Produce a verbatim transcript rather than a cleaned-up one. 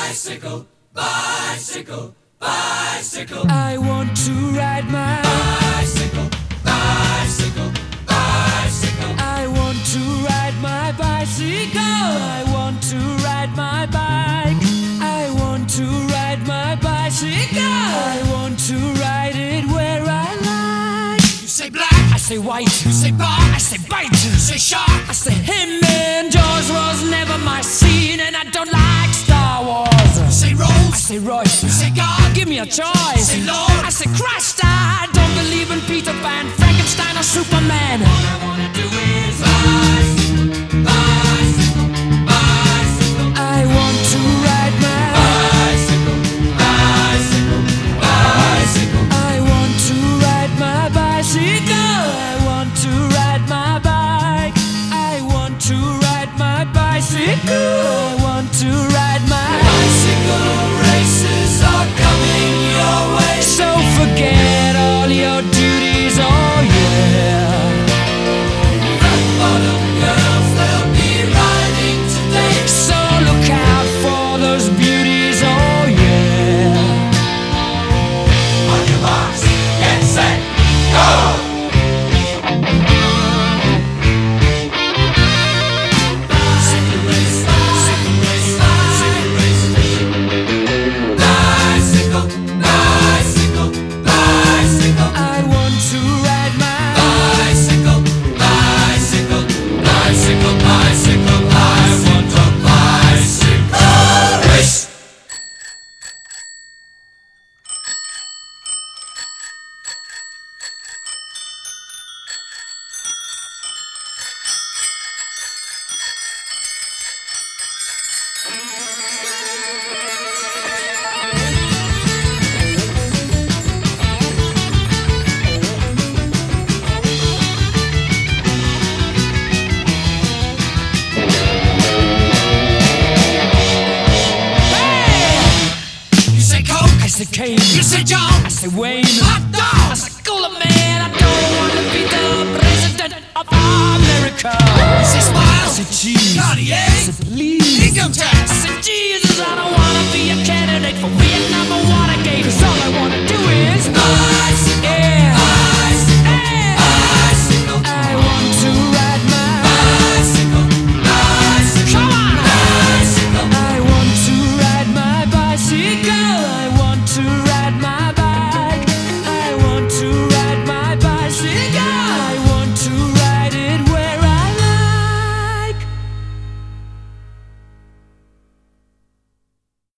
Bicycle, bicycle, bicycle. I want to ride my bicycle, bicycle, bicycle. I want to ride my bicycle. I want to ride my bike. I want to ride my bicycle. I want to ride it where I like. You say black, I say white. you say bar, I say bite. you say shark. I say him and Jaws was never my scene, and I don't like Star Wars. You say I Rose, say Royce. you say God, Give me a choice. say Lord. I say Christ. I don't believe in Peter Pan, Frankenstein, or Superman. All I wanna do is bicycle, bicycle, bicycle. I want to ride my Bicycle, bicycle, bicycle. I want to ride my bicycle. I want to ride my bike. I want to ride my bicycle. I want to ride my Bicycle races are coming your way. So forget all your duties, oh yeah. Flat bottom girls, they'll be riding today. So look out for those beauties, oh yeah. On your marks, get set, go! Bicycle race, bicycle race, bicycle race. Bicycle, bicycle, bicycle. I want to ride my Bicycle, bicycle, bicycle, bicycle. I want a bicycle race. You say Coke, I say Kane. you say John, I say Wayne. hot I dog. say Cooler Man. I don't want to be the president of America. You say I Smile, say cheese. I Cartier, say please. income I tax. say Jesus. I don't want to be a candidate for Vietnam.